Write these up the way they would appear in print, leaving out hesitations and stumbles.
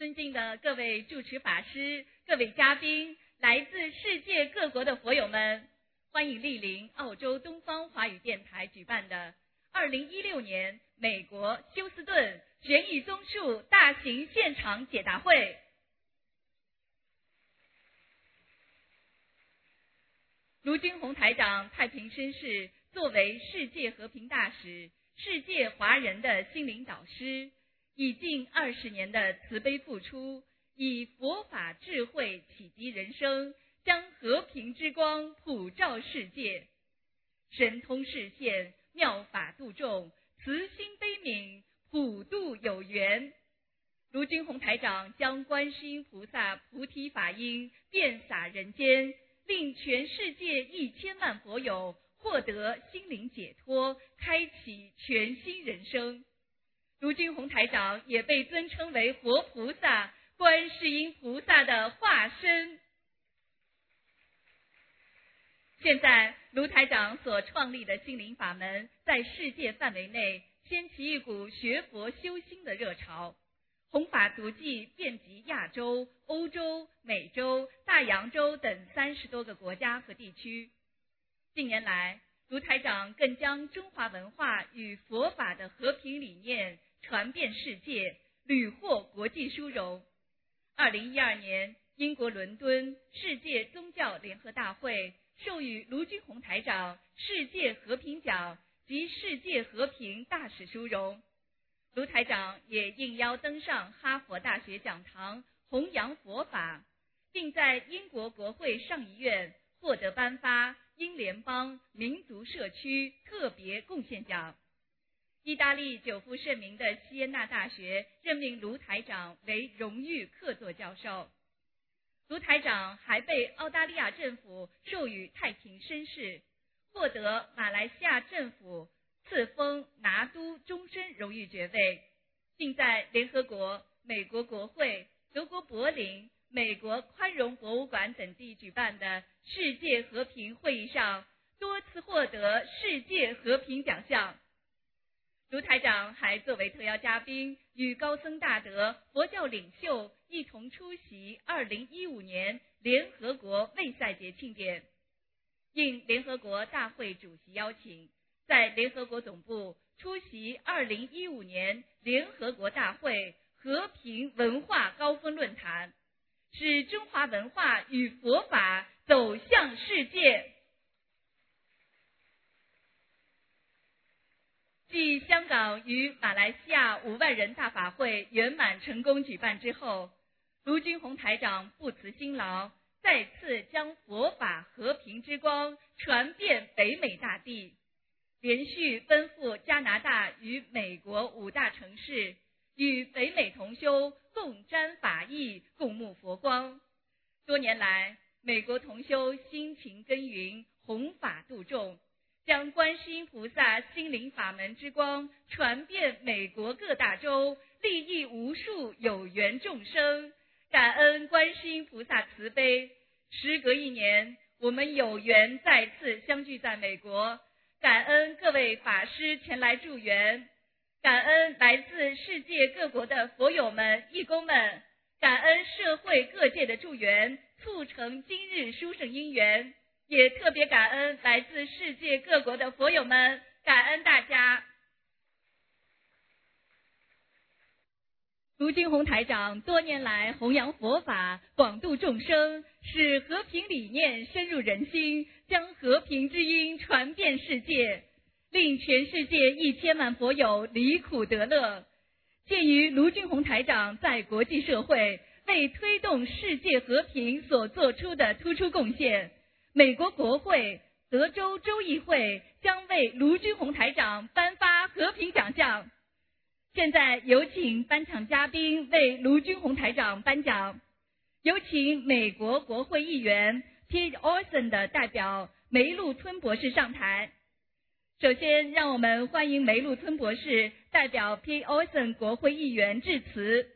尊敬的各位主持法师、各位嘉宾，来自世界各国的佛友们，欢迎莅临澳洲东方华语电台举办的2016年美国休斯顿悬疑综述大型现场解答会。卢军宏台长太平绅士作为世界和平大使、世界华人的心灵导师，以近20年的慈悲付出，以佛法智慧启迪人生，将和平之光普照世界，神通示现，妙法度众，慈心悲悯，普度有缘。卢军宏台长将观世音菩萨菩提法音遍洒人间，令全世界1000万佛友获得心灵解脱，开启全新人生。卢军宏台长也被尊称为活菩萨、观世音菩萨的化身。现在卢台长所创立的心灵法门在世界范围内掀起一股学佛修心的热潮，弘法足迹遍及亚洲、欧洲、美洲、大洋洲等30多个国家和地区。近年来，卢台长更将中华文化与佛法的和平理念传遍世界，屡获国际殊荣。2012年，英国伦敦世界宗教联合大会授予卢军宏台长世界和平奖及世界和平大使殊荣。卢台长也应邀登上哈佛大学讲堂弘扬佛法，并在英国国会上议院获得颁发英联邦民族社区特别贡献奖。意大利久负盛名的锡耶纳大学任命卢台长为荣誉客座教授。卢台长还被澳大利亚政府授予太平绅士，获得马来西亚政府赐封拿督终身荣誉爵位，并在联合国、美国国会、德国柏林、美国宽容博物馆等地举办的世界和平会议上多次获得世界和平奖项。卢台长还作为特邀嘉宾，与高僧大德、佛教领袖一同出席2015年联合国卫赛节庆典。应联合国大会主席邀请，在联合国总部出席2015年联合国大会和平文化高峰论坛，使中华文化与佛法走向世界。继香港与马来西亚5万人大法会圆满成功举办之后，卢军宏台长不辞辛劳，再次将佛法和平之光传遍北美大地，连续奔赴加拿大与美国5大城市，与北美同修共沾法益，共沐佛光。多年来，美国同修辛勤耕耘，弘法度众，将观世音菩萨心灵法门之光传遍美国各大洲，利益无数有缘众生。感恩观世音菩萨慈悲，时隔1年，我们有缘再次相聚在美国。感恩各位法师前来助缘，感恩来自世界各国的佛友们、义工们，感恩社会各界的助缘，促成今日殊胜因缘。也特别感恩来自世界各国的佛友们，感恩大家。卢军宏台长多年来弘扬佛法，广度众生，使和平理念深入人心，将和平之音传遍世界，令全世界1000万佛友离苦得乐。鉴于卢军宏台长在国际社会为推动世界和平所做出的突出贡献，美国国会、德州州议会将为卢军宏台长颁发和平奖项。现在有请颁奖嘉宾为卢军宏台长颁奖。有请美国国会议员 Pete Olson 的代表梅路吞博士上台。首先，让我们欢迎梅路吞博士代表 Pete Olson 国会议员致辞。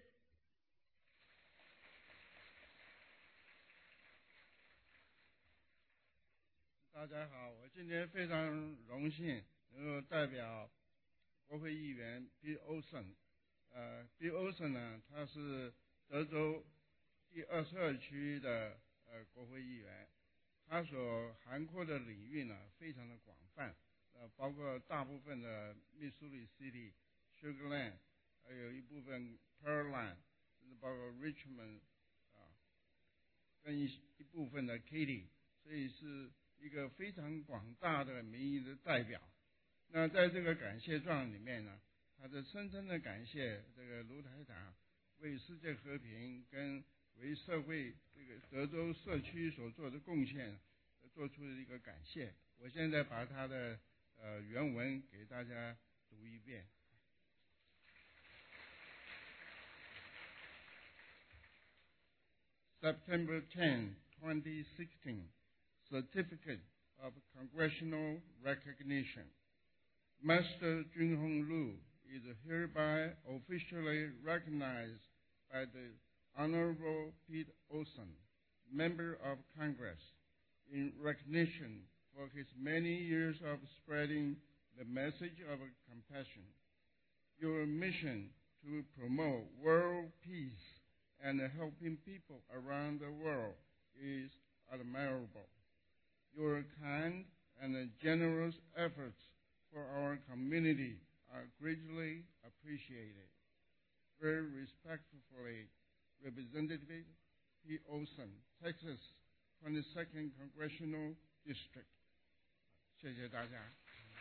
大家好，我今天非常荣幸能够代表国会议员 Pete Olson。Pete Olson 呢，他是德州第22区的国会议员，他所涵括的领域呢非常的广泛，包括大部分的密苏里 City、Sugar Land， 还有一部分 Pearland， 甚至包括 Richmond 跟一部分的 Katy， 所以是一个非常广大的民意的代表。那在这个感谢状里面呢，他是深深的感谢这个卢台长为世界和平跟为社会这个德州社区所做的贡献，做出的一个感谢。我现在把他的原文给大家读一遍。September 10, 2016, Certificate of Congressional Recognition. Master Junhong Lu is hereby officially recognized by the Honorable Pete Olson, Member of Congress, in recognition for his many years of spreading the message of compassion. Your mission to promote world peace and helping people around the world is admirable. Your kind and generous efforts for our community are greatly appreciated. Very respectfully, Representative Pete Olson, Texas 22nd Congressional District. 谢谢大家。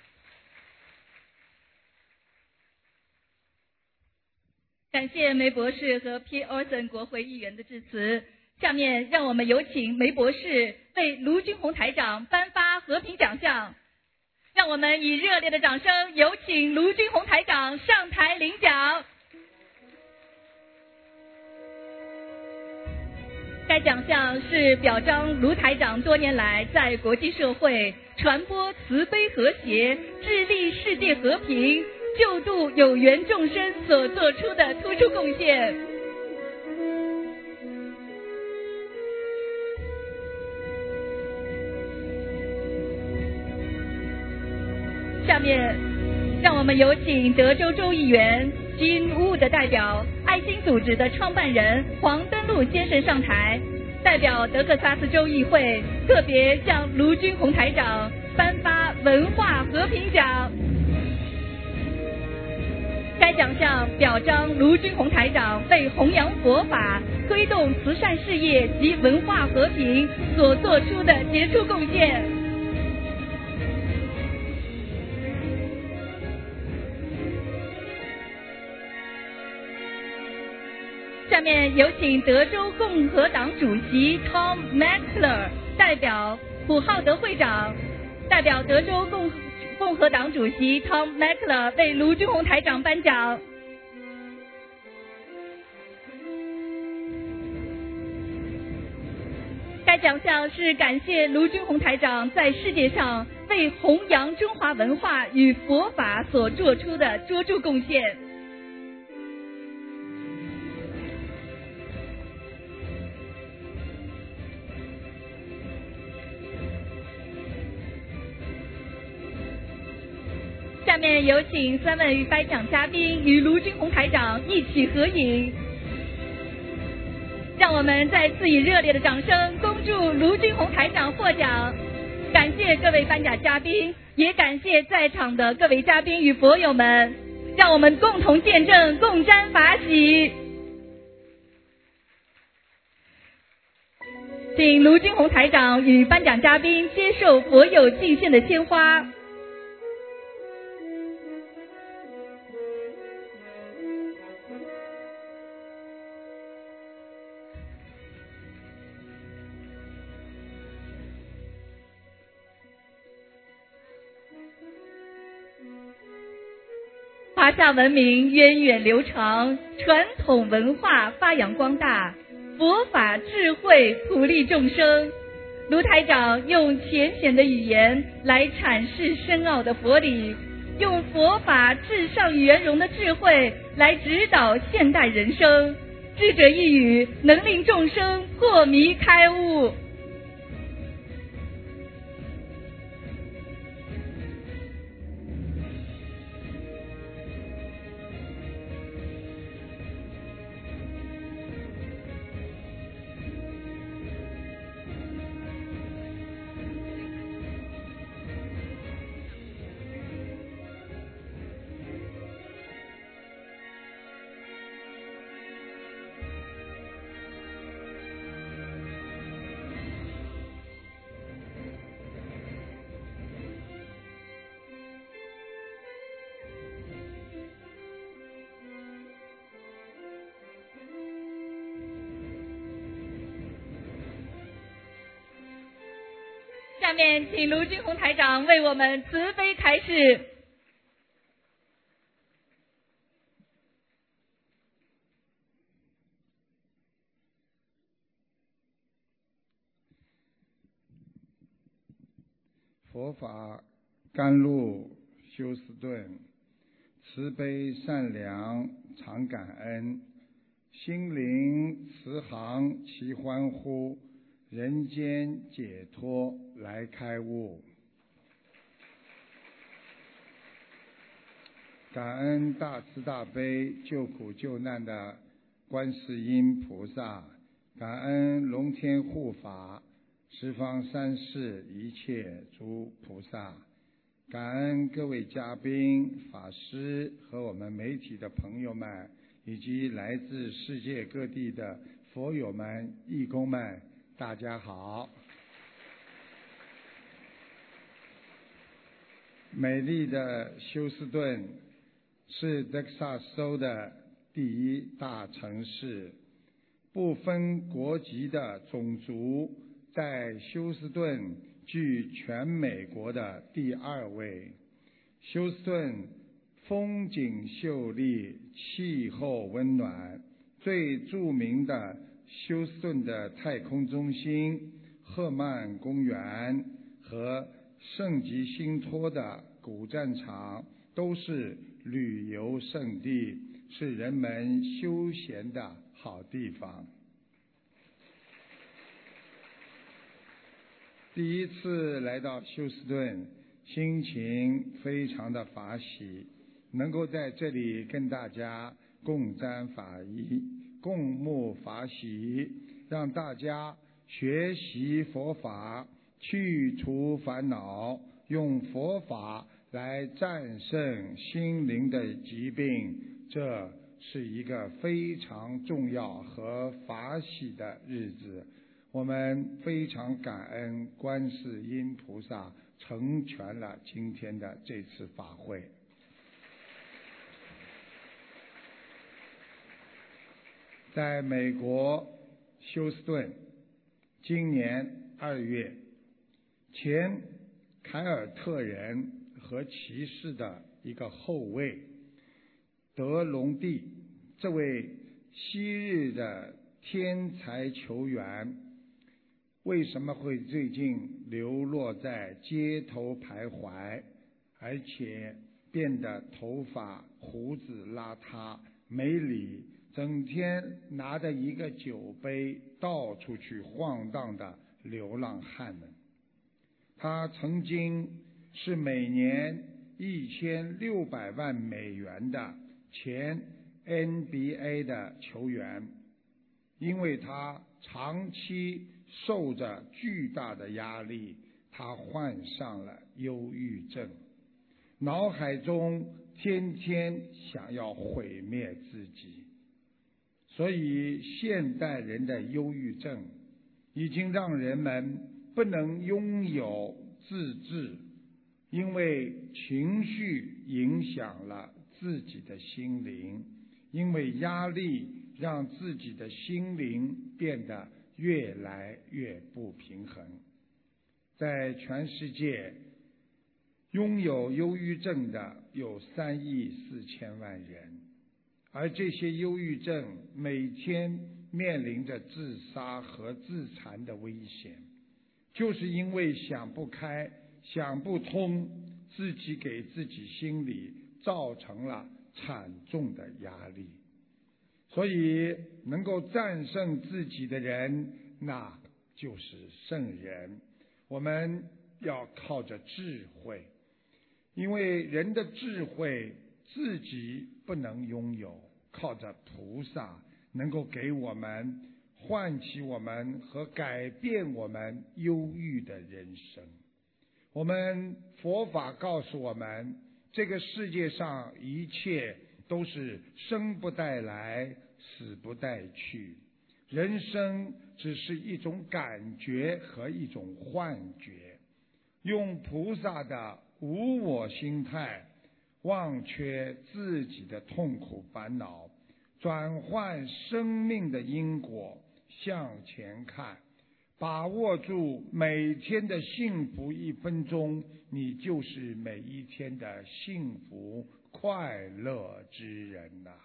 感谢梅博士和 Pete Olson 国会议员的致辞。下面让我们有请梅博士为卢军红台长颁发和平奖项。让我们以热烈的掌声有请卢军红台长上台领奖。该奖项是表彰卢台长多年来在国际社会传播慈悲和谐、致力世界和平、救度有缘众生所做出的突出贡献。下面让我们有请德州州议员金乌的代表爱心组织的创办人黄登禄先生上台，代表德克萨斯州议会特别向卢军红台长颁发文化和平奖。该奖项表彰卢军红台长为弘扬佛法、推动慈善事业及文化和平所做出的杰出贡献。下面有请德州共和党主席 Tom Metzler 代表普浩德会长，代表德州共和党主席 Tom Metzler 为卢军红台长颁奖。该奖项是感谢卢军红台长在世界上为弘扬中华文化与佛法所做出的卓著贡献。下面有请3位颁奖嘉宾与卢军红台长一起合影。让我们再次以热烈的掌声恭祝卢军红台长获奖。感谢各位颁奖嘉宾，也感谢在场的各位嘉宾与佛友们，让我们共同见证，共沾法喜。请卢军红台长与颁奖嘉宾接受佛友敬献的鲜花。华夏文明源远流长，传统文化发扬光大，佛法智慧普利众生。卢台长用浅显的语言来阐释深奥的佛理，用佛法至上圆融的智慧来指导现代人生，智者一语能令众生破迷开悟。 下面请卢军红台长为我们慈悲开示。 佛法甘露休斯顿，慈悲善良常感恩，心灵慈航齐欢呼，人间解脱来开悟。感恩大慈大悲救苦救难的观世音菩萨，感恩龙天护法十方三世一切诸菩萨，感恩各位嘉宾、法师和我们媒体的朋友们，以及来自世界各地的佛友们、义工们，大家好。美丽的休斯顿是德克萨斯州的第一大城市，不分国籍的种族在休斯顿居全美国的第2位。休斯顿风景秀丽，气候温暖，最著名的休斯顿的太空中心、赫曼公园和圣吉辛托的古战场都是旅游胜地，是人们休闲的好地方。第一次来到休斯顿，心情非常的法喜，能够在这里跟大家共沾法衣，共沐法喜，让大家学习佛法，去除烦恼，用佛法来战胜心灵的疾病，这是一个非常重要和法喜的日子。我们非常感恩观世音菩萨成全了今天的这次法会。在美国休斯顿，今年2月，前凯尔特人和骑士的一个后卫德隆蒂，这位昔日的天才球员，为什么会最近流落在街头徘徊，而且变得头发胡子邋遢没理，整天拿着一个酒杯到处去晃荡的流浪汉们？他曾经是每年1600万美元的前 NBA 的球员，因为他长期受着巨大的压力，他患上了忧郁症，脑海中天天想要毁灭自己。所以现代人的忧郁症已经让人们不能拥有自制，因为情绪影响了自己的心灵，因为压力让自己的心灵变得越来越不平衡。在全世界，拥有忧郁症的有3亿4千万人，而这些忧郁症每天面临着自杀和自残的危险，就是因为想不开、想不通，自己给自己心里造成了惨重的压力。所以能够战胜自己的人，那就是圣人。我们要靠着智慧，因为人的智慧自己不能拥有，靠着菩萨能够给我们唤起我们和改变我们忧郁的人生。我们佛法告诉我们，这个世界上一切都是生不带来，死不带去，人生只是一种感觉和一种幻觉。用菩萨的无我心态，忘却自己的痛苦烦恼，转换生命的因果，向前看， 把握住每天的幸福1分钟，你就是每一天的幸福快乐之人呐。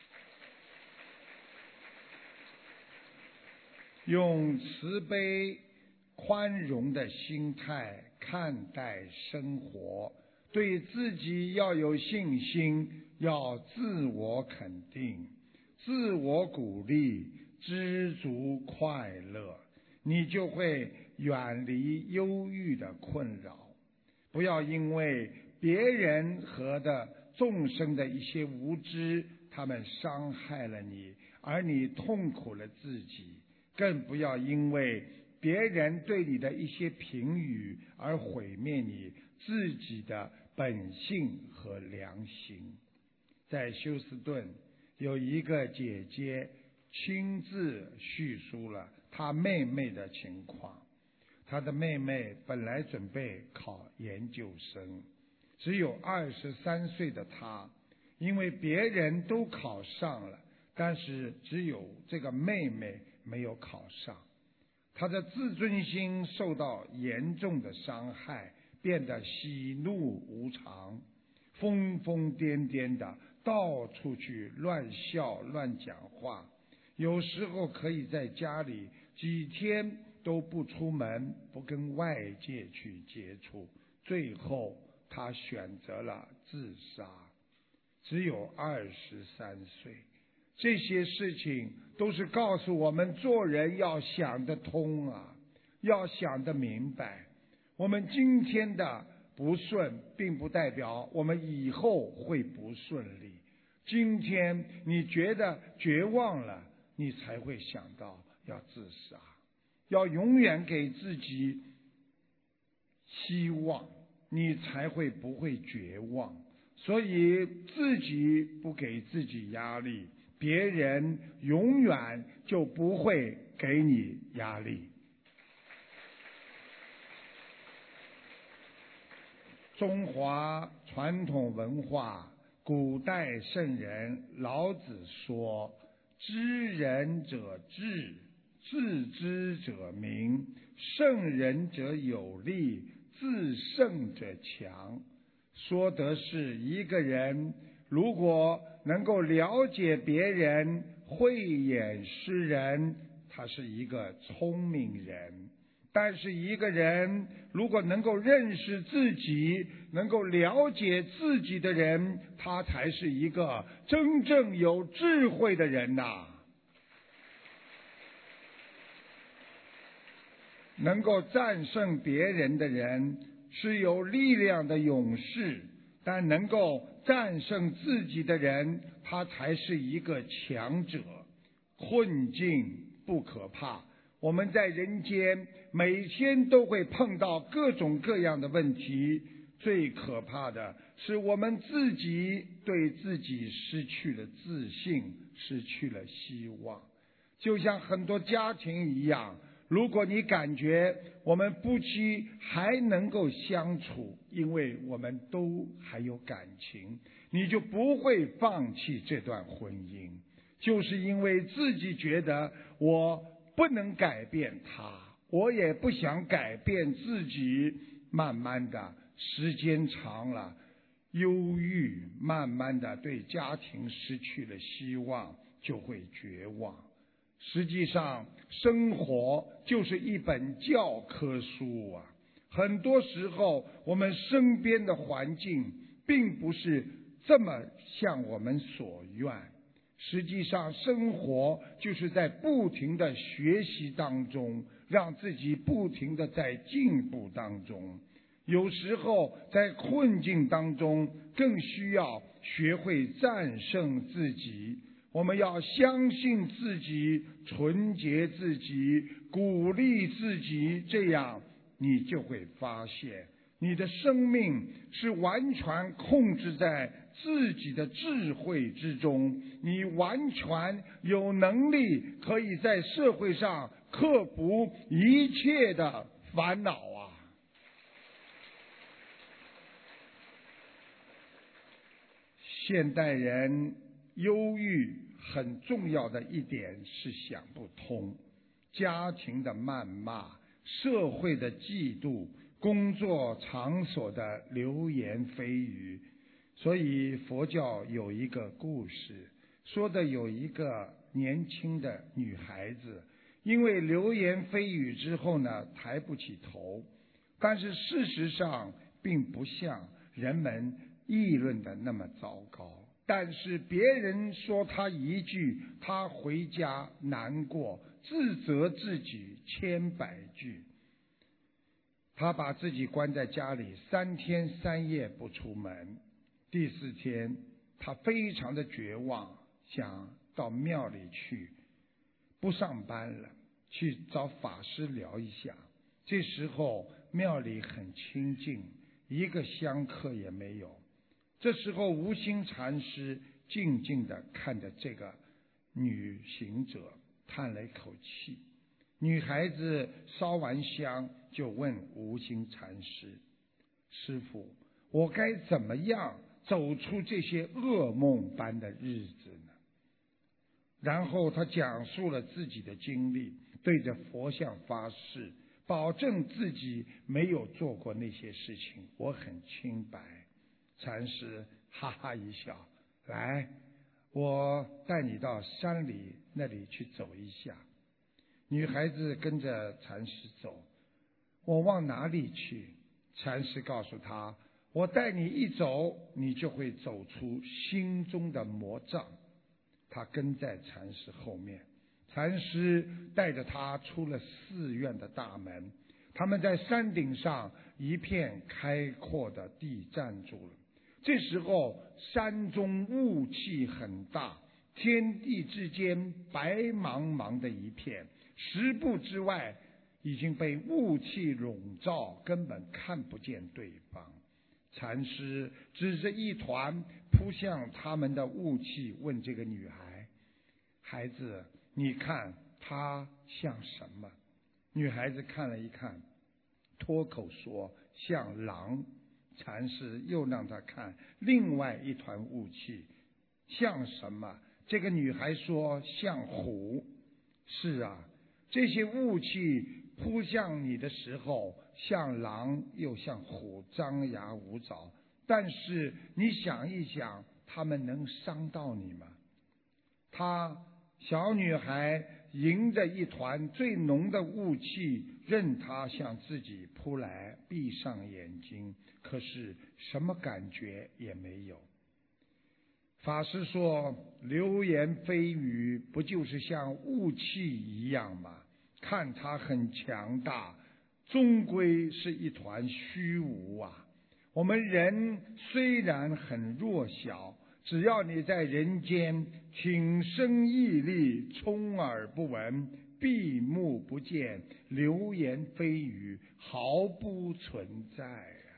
用慈悲宽容的心态看待生活，对自己要有信心，要自我肯定，自我鼓励，知足快乐，你就会远离忧郁的困扰。不要因为别人和众生的一些无知，他们伤害了你，而你痛苦了自己。更不要因为别人对你的一些评语而毁灭你自己的本性和良心。在休斯顿，有一个姐姐亲自叙述了她妹妹的情况。她的妹妹本来准备考研究生，只有23岁的她，因为别人都考上了，但是只有这个妹妹没有考上。她的自尊心受到严重的伤害，变得喜怒无常，疯疯癫癫的到处去乱笑乱讲话，有时候可以在家里几天都不出门，不跟外界去接触，最后她选择了自杀，只有23岁。这些事情都是告诉我们，做人要想得通啊，要想得明白。我们今天的不顺，并不代表我们以后会不顺利。今天你觉得绝望了，你才会想到要自杀。要永远给自己希望，你才会不会绝望。所以自己不给自己压力，别人永远就不会给你压力。中华传统文化，古代圣人老子说：知人者智，自知者明，胜人者有力，自胜者强。说的是一个人如果能够了解别人，慧眼识人，他是一个聪明人。但是一个人如果能够认识自己，能够了解自己的人，他才是一个真正有智慧的人呐。能够战胜别人的人是有力量的勇士，但能够战胜自己的人，他才是一个强者。困境不可怕，我们在人间每天都会碰到各种各样的问题，最可怕的是我们自己对自己失去了自信，失去了希望。就像很多家庭一样，如果你感觉我们夫妻还能够相处，因为我们都还有感情，你就不会放弃这段婚姻。就是因为自己觉得我不能改变他，我也不想改变自己，慢慢的时间长了，忧郁，慢慢的对家庭失去了希望，就会绝望。实际上生活就是一本教科书啊，很多时候我们身边的环境并不是这么像我们所愿。实际上生活就是在不停的学习当中，让自己不停的在进步当中。有时候在困境当中更需要学会战胜自己。我们要相信自己，纯洁自己，鼓励自己，这样你就会发现你的生命是完全控制在自己的智慧之中，你完全有能力可以在社会上克服一切的烦恼啊！现代人忧郁很重要的一点是想不通， 家庭的谩骂、社会的嫉妒、工作场所的流言蜚语。所以佛教有一个故事，说的有一个年轻的女孩子，因为流言蜚语之后呢，抬不起头，但是事实上并不像人们议论的那么糟糕。但是别人说她一句，她回家难过，自责自己千百句。她把自己关在家里3天3夜不出门。第4天，她非常的绝望，想到庙里去，不上班了，去找法师聊一下。这时候庙里很清静，一个香客也没有。这时候无心禅师静静地看着这个女行者，叹了一口气。女孩子烧完香就问无心禅师：师父，我该怎么样走出这些噩梦般的日子呢？然后他讲述了自己的经历，对着佛像发誓，保证自己没有做过那些事情，我很清白。禅师哈哈一笑，来，我带你到山里那里去走一下。女孩子跟着禅师走。我往哪里去？禅师告诉她，我带你一走，你就会走出心中的魔障。她跟在禅师后面，禅师带着她出了寺院的大门。他们在山顶上一片开阔的地站住了。这时候山中雾气很大，天地之间白茫茫的一片，10步之外已经被雾气笼罩，根本看不见对方。禅师指着一团扑向他们的雾气，问这个女孩：孩子，你看它像什么？女孩子看了一看，脱口说：像狼。禅师又让她看另外一团雾气，像什么？这个女孩说：像虎。是啊，这些雾气扑向你的时候，像狼又像虎，张牙舞爪。但是你想一想，它们能伤到你吗？小女孩迎着一团最浓的雾气，任它向自己扑来，闭上眼睛，可是什么感觉也没有。法师说，流言蜚语不就是像雾气一样吗？看它很强大，终归是一团虚无啊。我们人虽然很弱小，只要你在人间挺身屹立，充耳不闻，闭目不见，流言蜚语毫不存在啊。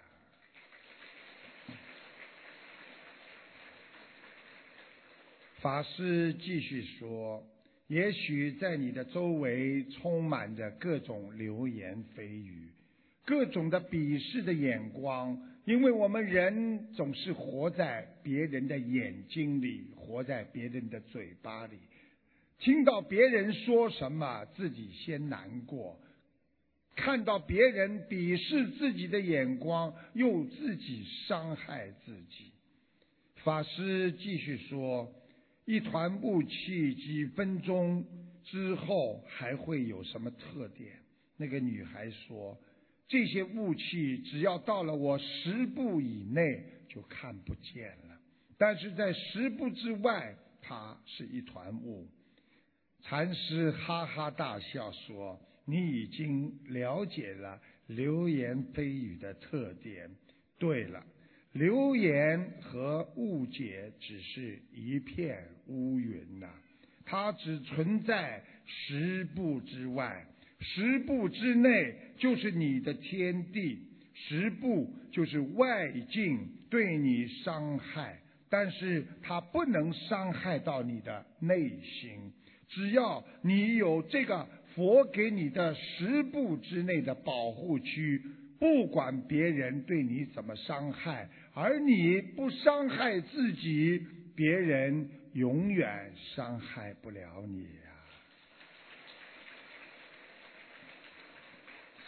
法师继续说，也许在你的周围充满着各种流言蜚语，各种的鄙视的眼光，因为我们人总是活在别人的眼睛里，活在别人的嘴巴里，听到别人说什么，自己先难过，看到别人鄙视自己的眼光，又自己伤害自己。法师继续说，一团雾气几分钟之后还会有什么特点？那个女孩说，这些雾气只要到了我10步以内就看不见了，但是在10步之外，它是一团雾。禅师哈哈大笑说，你已经了解了流言蜚语的特点。对了，流言和误解只是一片乌云呐，它只存在10步之外，10步之内就是你的天地，10步就是外境对你伤害，但是它不能伤害到你的内心。只要你有这个佛给你的10步之内的保护区，不管别人对你怎么伤害，而你不伤害自己，别人永远伤害不了你啊。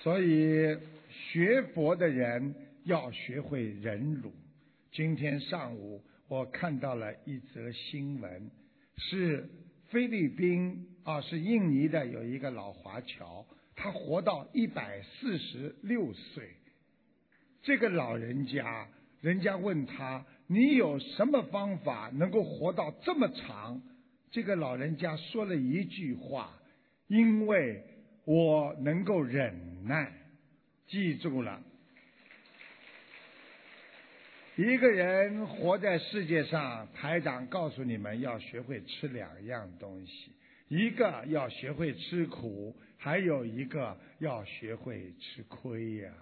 所以学佛的人要学会忍辱。今天上午我看到了一则新闻，是菲律宾是印尼的有一个老华侨，他活到146岁。这个老人家，人家问他，你有什么方法能够活到这么长？这个老人家说了一句话，因为我能够忍耐。记住了，一个人活在世界上，台长告诉你们要学会吃2样东西，一个要学会吃苦，还有一个要学会吃亏呀。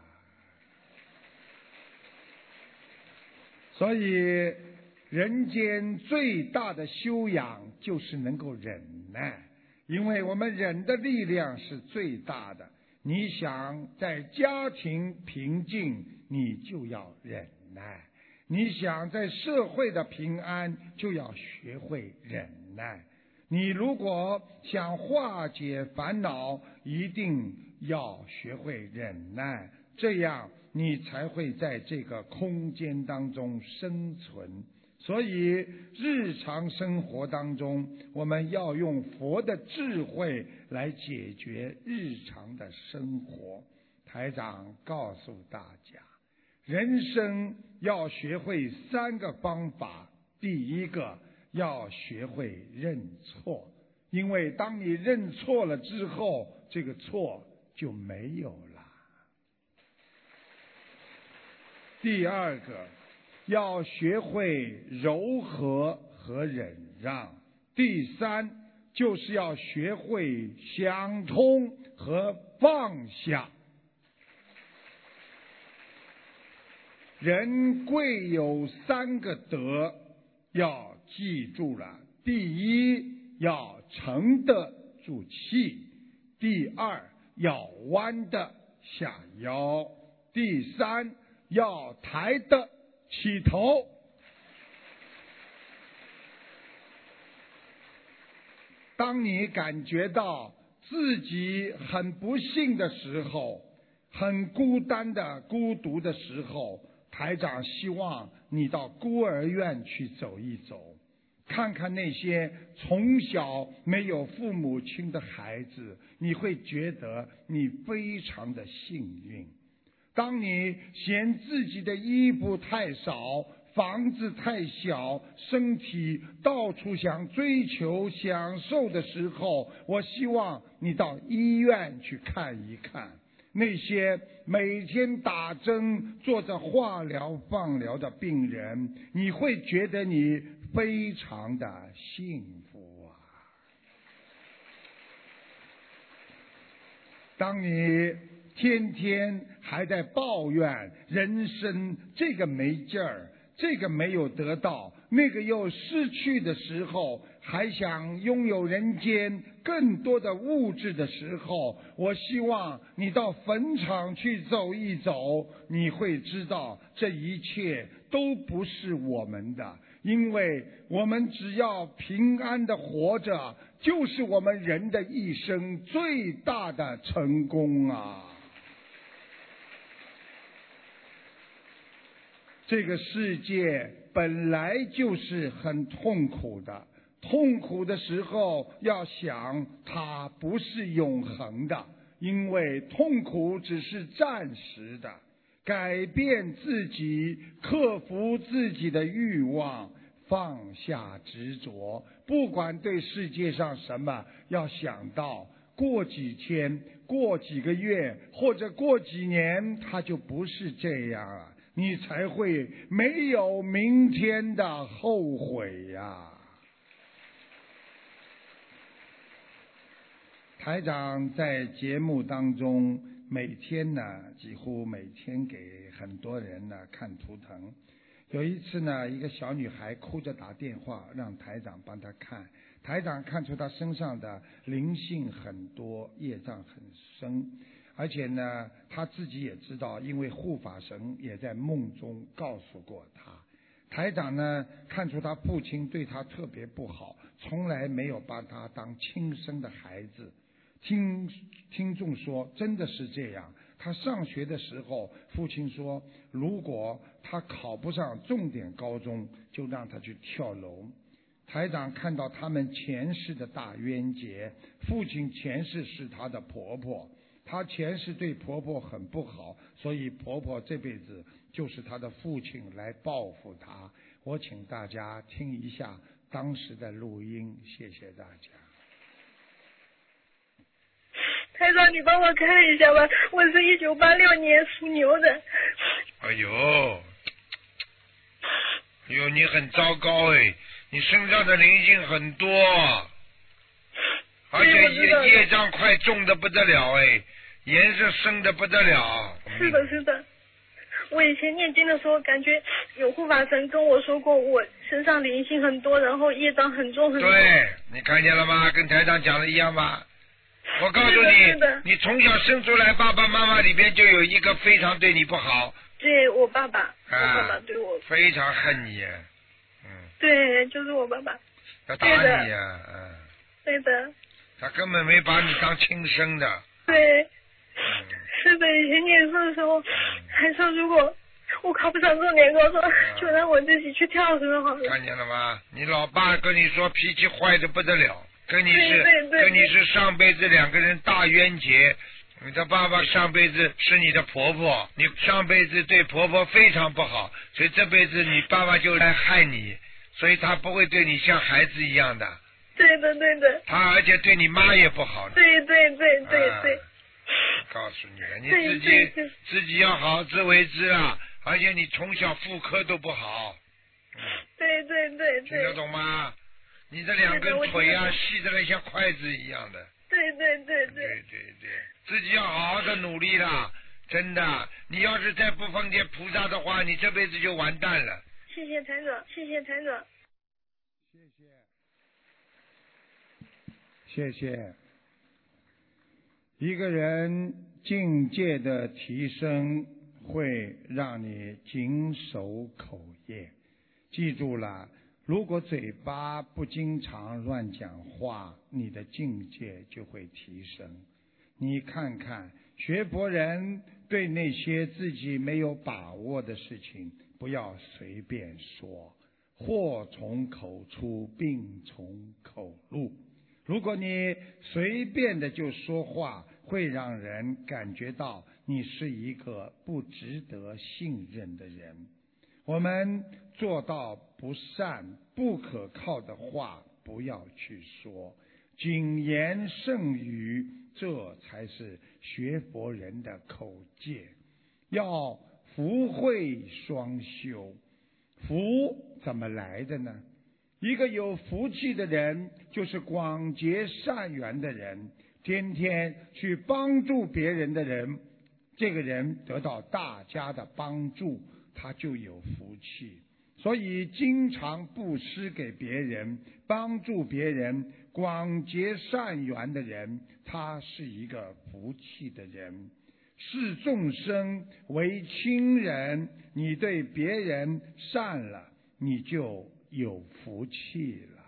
所以人间最大的修养就是能够忍耐，因为我们忍的力量是最大的。你想在家庭平静，你就要忍耐；你想在社会的平安，就要学会忍耐。你如果想化解烦恼，一定要学会忍耐，这样你才会在这个空间当中生存。所以日常生活当中，我们要用佛的智慧来解决日常的生活。台长告诉大家，人生要学会3个方法。第一个，要学会认错，因为当你认错了之后，这个错就没有了。第二个，要学会柔和和忍让。第三，就是要学会想通和放下。人贵有3个德，要记住了。第一，要沉得住气；第二，要弯得下腰；第三，要抬得起头。当你感觉到自己很不幸的时候，很孤单的孤独的时候，台长希望你到孤儿院去走一走，看看那些从小没有父母亲的孩子，你会觉得你非常的幸运。当你嫌自己的衣服太少，房子太小，身体到处想追求享受的时候，我希望你到医院去看一看那些每天打针做着化疗放疗的病人，你会觉得你非常的幸福啊。当你天天还在抱怨人生这个没劲儿，这个没有得到，那个又失去的时候，还想拥有人间更多的物质的时候，我希望你到坟场去走一走，你会知道这一切都不是我们的，因为我们只要平安的活着，就是我们人的一生最大的成功啊。这个世界本来就是很痛苦的，痛苦的时候要想它不是永恒的，因为痛苦只是暂时的。改变自己，克服自己的欲望，放下执着，不管对世界上什么，要想到过几天，过几个月，或者过几年，它就不是这样了，你才会没有明天的后悔呀。台长在节目当中每天呢，几乎每天给很多人呢看图腾。有一次呢，一个小女孩哭着打电话让台长帮她看，台长看出她身上的灵性很多，业障很深，而且呢她自己也知道，因为护法神也在梦中告诉过她。台长呢看出她父亲对她特别不好，从来没有把她当亲生的孩子。听众说真的是这样， 他上学的时候，父亲说，如果他考不上重点高中，就让他去跳楼。台长看到他们前世的大冤结，父亲前世是他的婆婆，她前世对婆婆很不好，所以婆婆这辈子就是她的父亲来报复她。我请大家听一下当时的录音，谢谢大家。 台长，你帮我看一下吧，我是1986年属牛的。 哎呦，你很糟糕哎，你身上的灵性很多，而且业障快重的不得了哎，颜色深的不得了。 是的，是的。我以前念经的时候，感觉有护法神跟我说过，我身上灵性很多，然后业障很重很重。 对，你看见了吗？跟台长讲的一样吧。我告诉你，你从小生出来，爸爸妈妈里边就有一个非常对你不好。 对，我爸爸，我爸爸对我非常恨你。 对，就是我爸爸。 要打你呀， 对的。 他根本没把你当亲生的。 对。是的，以前念书的时候，还说如果我考不上重点高中，就让我自己去跳绳好了。 看见了吗？你老爸跟你说脾气坏的不得了，跟你是上辈子两个人大冤结。你的爸爸上辈子是你的婆婆，你上辈子对婆婆非常不好，所以这辈子你爸爸就来害你，所以他不会对你像孩子一样的。 对的，对的。 他而且对你妈也不好的。 对。 告诉你了，你自己要好自为之啊！而且你从小妇科都不好。 对。 听得懂吗？你这两根腿啊，细得来像筷子一样的。对，自己要好好的努力啦，真的。你要是再不奉见菩萨的话，你这辈子就完蛋了。 谢谢台长。 谢谢。一个人境界的提升会让你谨守口业，记住了，如果嘴巴不经常乱讲话，你的境界就会提升。你看看学佛人对那些自己没有把握的事情，不要随便说，祸从口出，病从口入。如果你随便的就说话，会让人感觉到你是一个不值得信任的人。我们做到不善不可靠的话不要去说，谨言慎语，这才是学佛人的口戒。要福慧双修。福怎么来的呢？一个有福气的人，就是广结善缘的人，天天去帮助别人的人，这个人得到大家的帮助，他就有福气。所以经常布施给别人，帮助别人，广结善缘的人，他是一个福气的人。视众生为亲人，你对别人善了，你就有福气了。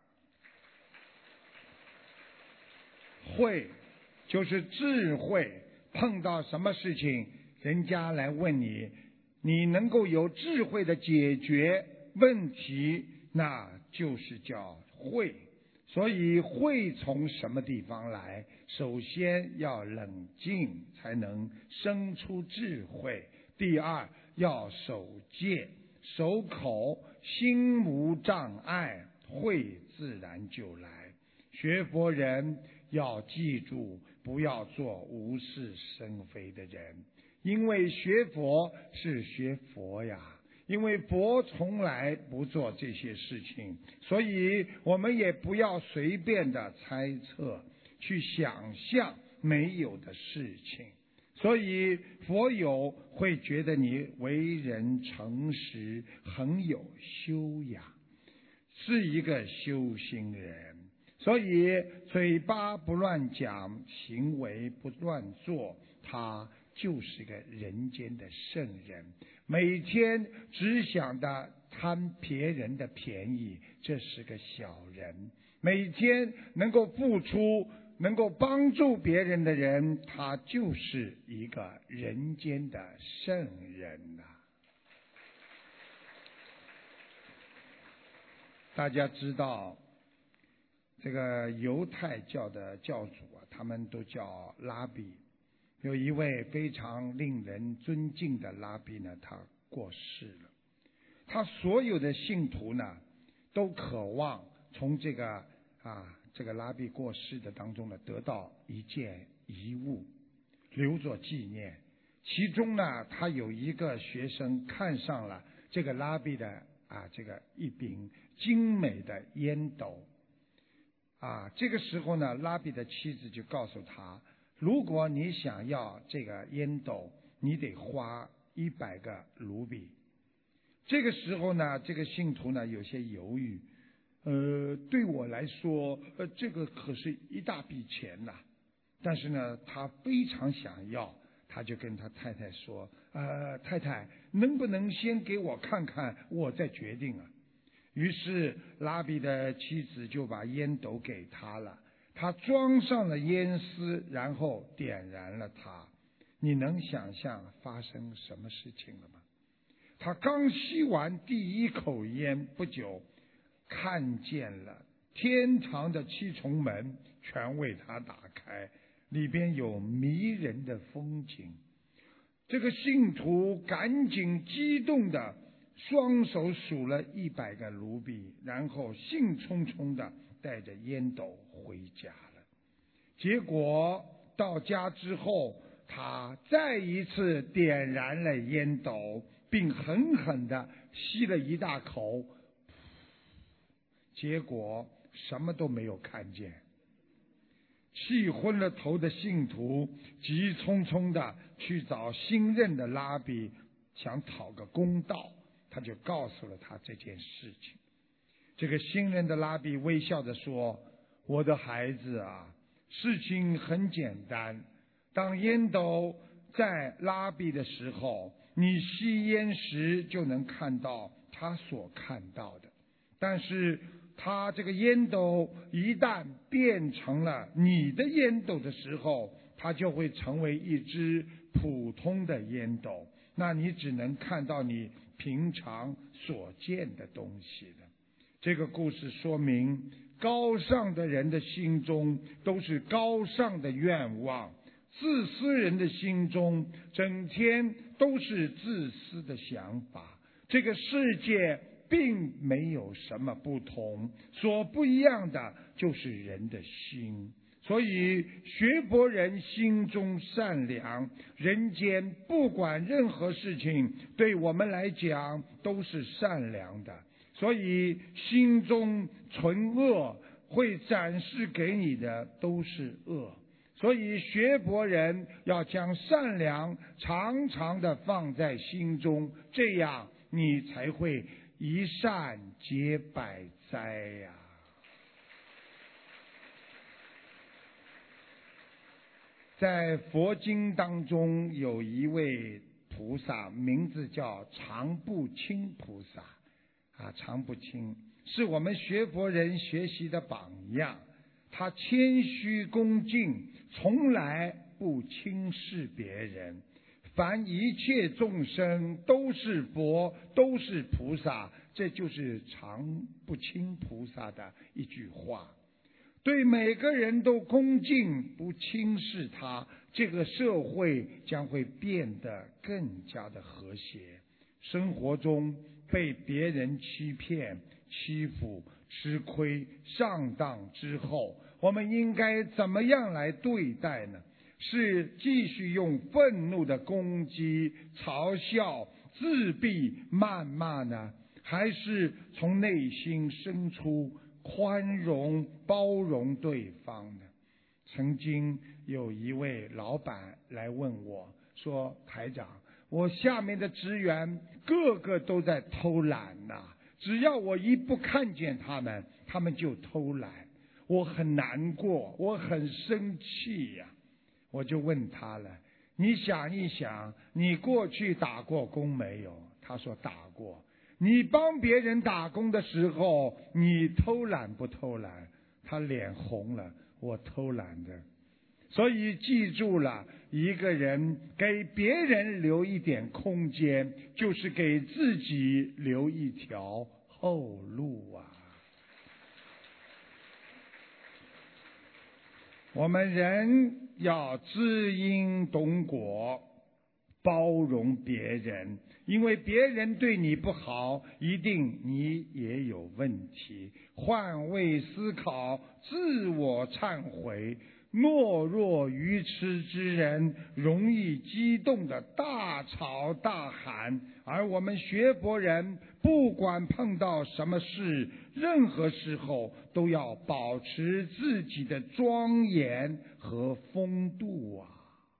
慧就是智慧，碰到什么事情人家来问你，你能够有智慧的解决问题，那就是叫慧。所以慧从什么地方来？首先要冷静才能生出智慧，第二要守戒守口，心无障碍，慧自然就来。学佛人要记住，不要做无事生非的人，因为学佛是学佛呀，因为佛从来不做这些事情，所以我们也不要随便的猜测，去想象没有的事情。所以佛友会觉得你为人诚实，很有修养，是一个修行人。所以嘴巴不乱讲，行为不乱做，他就是个人间的圣人。每天只想着贪别人的便宜，这是个小人。每天能够付出能够帮助别人的人，他就是一个人间的圣人呐。大家知道，这个犹太教的教主啊，他们都叫拉比。有一位非常令人尊敬的拉比呢，他过世了。他所有的信徒呢，都渴望从这个拉比过世的当中呢，得到一件遗物，留作纪念。其中呢，他有一个学生看上了这个拉比的这个一柄精美的烟斗。这个时候呢，拉比的妻子就告诉他，如果你想要这个烟斗，你得花100个卢比。这个时候呢，这个信徒呢有些犹豫，对我来说，这个可是一大笔钱呐。但是呢，他非常想要，他就跟他太太说，太太，能不能先给我看看，我再决定啊。于是拉比的妻子就把烟斗给他了，他装上了烟丝，然后点燃了它。你能想象发生什么事情了吗？他刚吸完第一口烟不久，看见了天堂的7重门全为他打开，里边有迷人的风景。这个信徒赶紧激动的双手数了100个卢比，然后兴冲冲的带着烟斗回家了。结果到家之后，他再一次点燃了烟斗，并狠狠地吸了一大口，结果什么都没有看见。气昏了头的信徒急匆匆地去找新任的拉比，想讨个公道。他就告诉了他这件事情。这个新任的拉比微笑着说，我的孩子啊，事情很简单，当烟斗在拉比的时候，你吸烟时就能看到他所看到的，但是他这个烟斗一旦变成了你的烟斗的时候，它就会成为一只普通的烟斗，那你只能看到你平常所见的东西了。这个故事说明，高尚的人的心中都是高尚的愿望，自私人的心中整天都是自私的想法。这个世界并没有什么不同，所不一样的就是人的心。所以学佛人心中善良，人间不管任何事情对我们来讲都是善良的，所以心中存恶会展示给你的都是恶。所以学佛人要将善良常常的放在心中，这样你才会一善解百灾呀。在佛经当中有一位菩萨，名字叫常不轻菩萨常不轻是我们学佛人学习的榜样。他谦虚恭敬，从来不轻视别人，凡一切众生都是佛，都是菩萨，这就是常不轻菩萨的一句话。对每个人都恭敬，不轻视他，这个社会将会变得更加的和谐。生活中被别人欺骗、欺负、吃亏、上当之后，我们应该怎么样来对待呢？是继续用愤怒的攻击、嘲笑、自闭、谩骂呢？还是从内心深处宽容包容对方呢？曾经有一位老板来问我说，台长，我下面的职员个个都在偷懒只要我一不看见他们，他们就偷懒，我很难过，我很生气呀。我就问他了，你想一想，你过去打过工没有？他说打过。你帮别人打工的时候，你偷懒不偷懒？他脸红了。 我偷懒的。所以记住了，一个人给别人留一点空间，就是给自己留一条后路啊。我们人要知因懂果，包容别人，因为别人对你不好，一定你也有问题。换位思考，自我忏悔。懦弱愚痴之人容易激动的大吵大喊，而我们学佛人不管碰到什么事，任何时候都要保持自己的庄严和风度啊。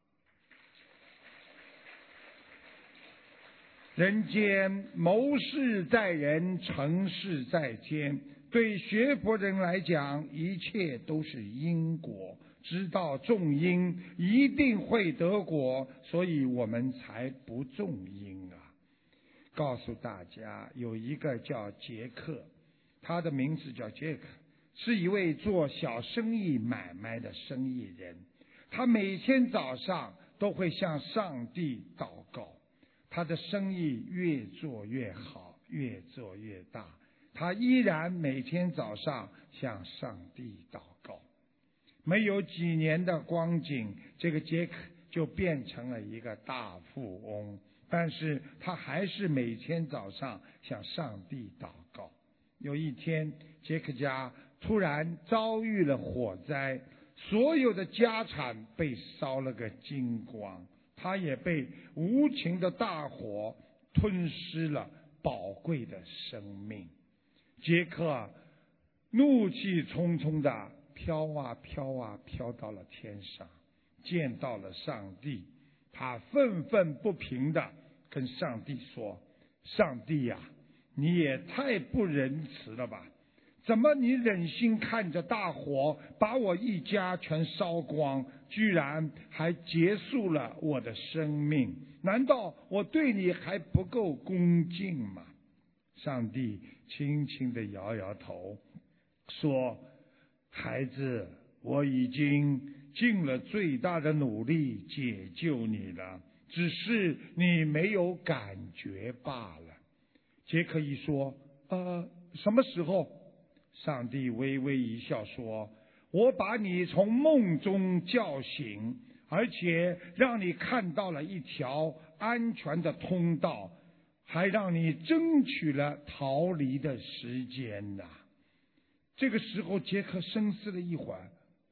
人间谋事在人，成事在天。对学佛人来讲，一切都是因果，知道种因一定会得果，所以我们才不种因啊。告诉大家，有一个叫杰克，他的名字叫杰克，是一位做小生意买卖的生意人。他每天早上都会向上帝祷告，他的生意越做越好，越做越大。他依然每天早上向上帝祷告。没有几年的光景，这个杰克就变成了一个大富翁，但是他还是每天早上向上帝祷告。有一天，杰克家突然遭遇了火灾，所有的家产被烧了个精光，他也被无情的大火吞噬了宝贵的生命。杰克怒气冲冲的飘啊飘啊飘到了天上，见到了上帝。他愤愤不平的跟上帝说：上帝呀，你也太不仁慈了吧，怎么你忍心看着大火把我一家全烧光，居然还结束了我的生命？难道我对你还不够恭敬吗？上帝轻轻地摇摇头说：孩子，我已经尽了最大的努力解救你了，只是你没有感觉罢了。杰克一说，什么时候？上帝微微一笑说：我把你从梦中叫醒，而且让你看到了一条安全的通道，还让你争取了逃离的时间呐。这个时候，杰克深思了一会儿，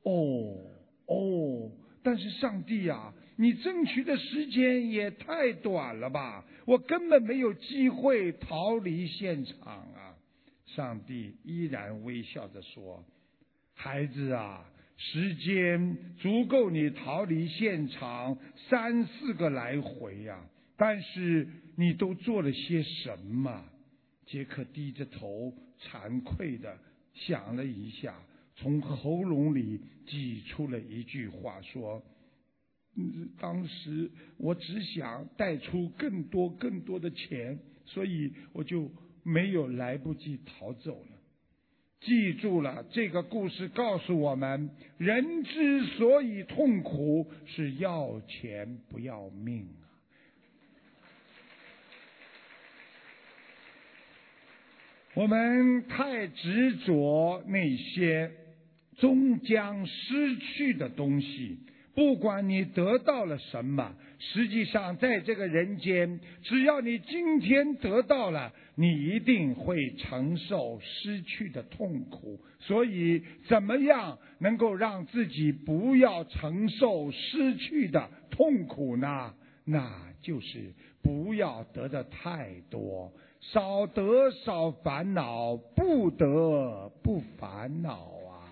但是上帝啊，你争取的时间也太短了吧，我根本没有机会逃离现场啊。上帝依然微笑着说：孩子啊，时间足够你逃离现场3-4个来回啊，但是你都做了些什么？杰克低着头惭愧地想了一下，从喉咙里挤出了一句话说：当时我只想带出更多的钱，所以我就没有来不及逃走了。记住了，这个故事告诉我们，人之所以痛苦，是要钱不要命啊。我们太执着那些终将失去的东西，不管你得到了什么，实际上在这个人间，只要你今天得到了，你一定会承受失去的痛苦。所以怎么样能够让自己不要承受失去的痛苦呢？那就是不要得的太多，少得少烦恼，不得不烦恼啊。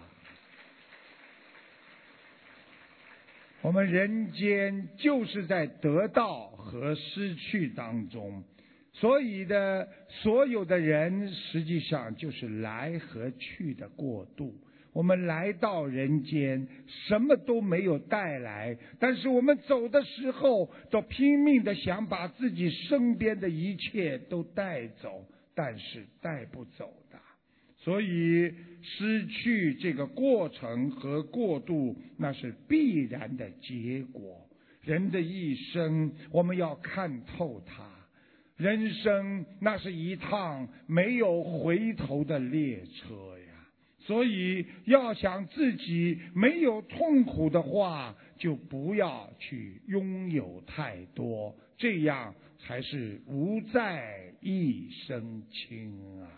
我们人间就是在得到和失去当中，所有的人实际上就是来和去的过渡。我们来到人间，什么都没有带来，但是我们走的时候，都拼命的想把自己身边的一切都带走，但是带不走的。 所以失去这个过程和过渡，那是必然的结果。人的一生，我们要看透它。人生那是一趟没有回头的列车呀，所以要想自己没有痛苦的话，就不要去拥有太多，这样才是无债一身轻啊。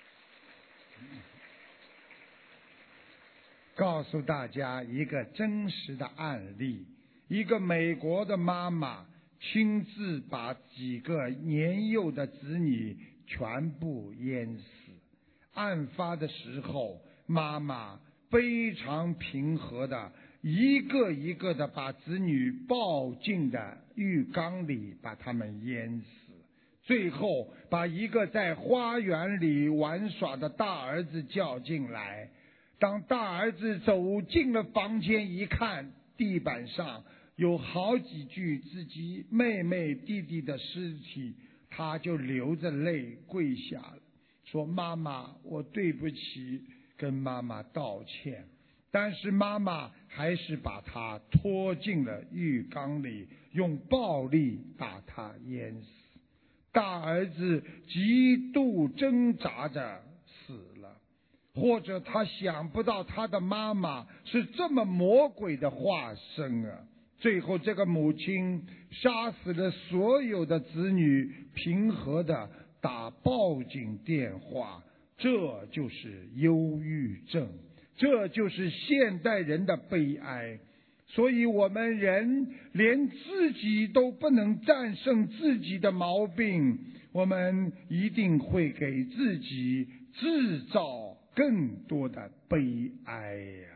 告诉大家一个真实的案例，一个美国的妈妈亲自把几个年幼的子女全部淹死。案发的时候，妈妈非常平和的一个一个的把子女抱进的浴缸里，把他们淹死。最后把一个在花园里玩耍的大儿子叫进来。当大儿子走进了房间一看，地板上有好几具自己妹妹弟弟的尸体，他就流着泪跪下了，说妈妈，我对不起，跟妈妈道歉。但是妈妈还是把他拖进了浴缸里，用暴力把他淹死。大儿子极度挣扎着死了，或者他想不到他的妈妈是这么魔鬼的化身啊！最后这个母亲杀死了所有的子女，平和的打报警电话，这就是忧郁症，这就是现代人的悲哀。所以我们人连自己都不能战胜自己的毛病，我们一定会给自己制造更多的悲哀呀！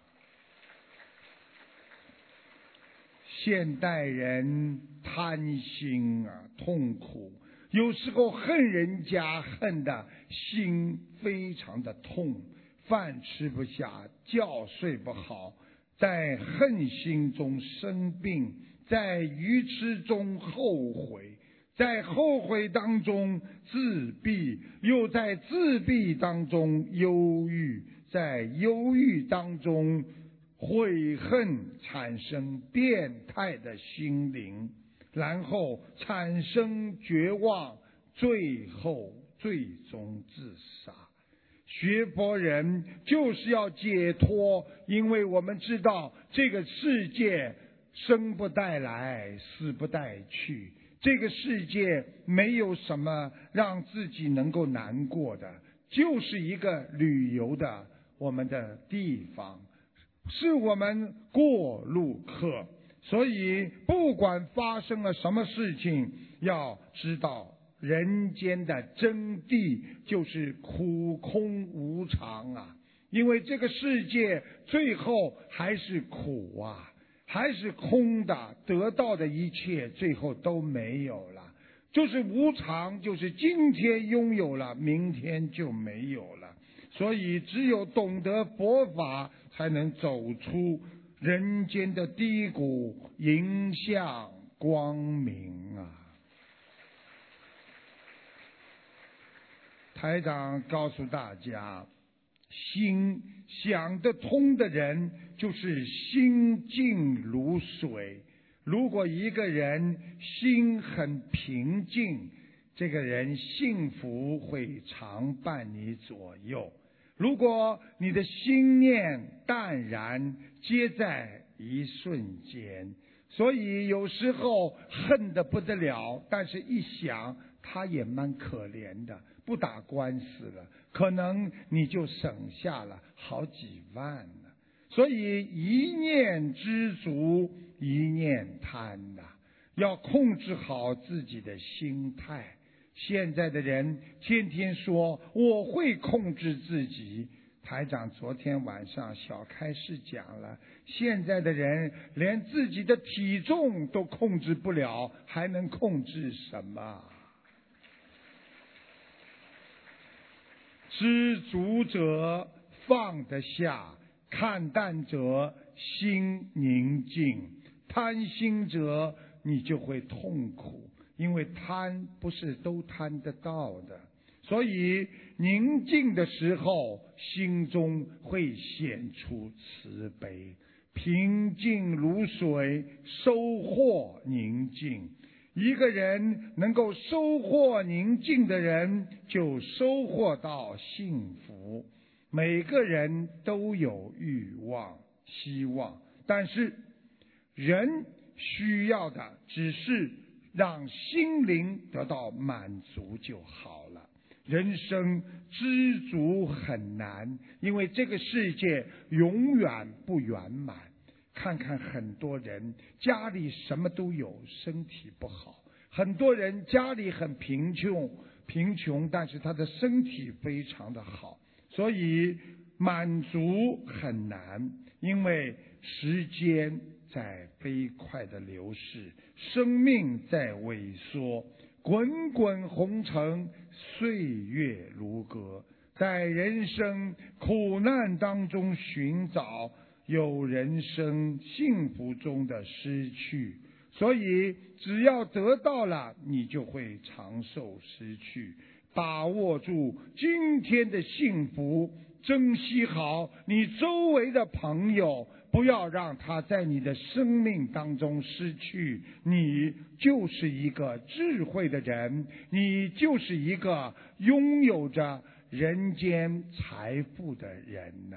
现代人贪心啊，痛苦，有时候恨人家，恨的心非常的痛，饭吃不下，觉睡不好，在恨心中生病，在愚痴中后悔，在后悔当中自闭，又在自闭当中忧郁，在忧郁当中悔恨，产生变态的心灵，然后产生绝望，最后最终自杀。学佛人就是要解脱，因为我们知道这个世界生不带来，死不带去，这个世界没有什么让自己能够难过的，就是一个旅游的我们的地方，是我们过路客。所以不管发生了什么事情，要知道人间的真谛就是苦空无常啊！因为这个世界最后还是苦啊，还是空的，得到的一切最后都没有了，就是无常，就是今天拥有了，明天就没有了。所以只有懂得佛法，才能走出人间的低谷，迎向光明啊！台长告诉大家，心想得通的人就是心静如水。如果一个人心很平静，这个人幸福会常伴你左右。如果你的心念淡然，皆在一瞬间。所以有时候恨得不得了，但是一想他也蛮可怜的，不打官司了，可能你就省下了好几万了。所以一念知足，一念贪呐，要控制好自己的心态。现在的人天天说我会控制自己，台长昨天晚上小开示讲了，现在的人连自己的体重都控制不了，还能控制什么？知足者放得下，看淡者心宁静，贪心者你就会痛苦，因为贪不是都贪得到的。 所以宁静的时候，心中会显出慈悲。平静如水，收获宁静。一个人能够收获宁静的人，就收获到幸福。每个人都有欲望、希望，但是人需要的只是让心灵得到满足就好了。人生知足很难，因为这个世界永远不圆满。看看很多人家里什么都有，身体不好；很多人家里很贫穷，但是他的身体非常的好。所以满足很难，因为时间在飞快的流逝，生命在萎缩，滚滚红尘，岁月如歌。在人生苦难当中寻找，有人生幸福中的失去。所以只要得到了，你就会长寿失去。把握住今天的幸福，珍惜好你周围的朋友，不要让他在你的生命当中失去。你就是一个智慧的人，你就是一个拥有着人间财富的人呐。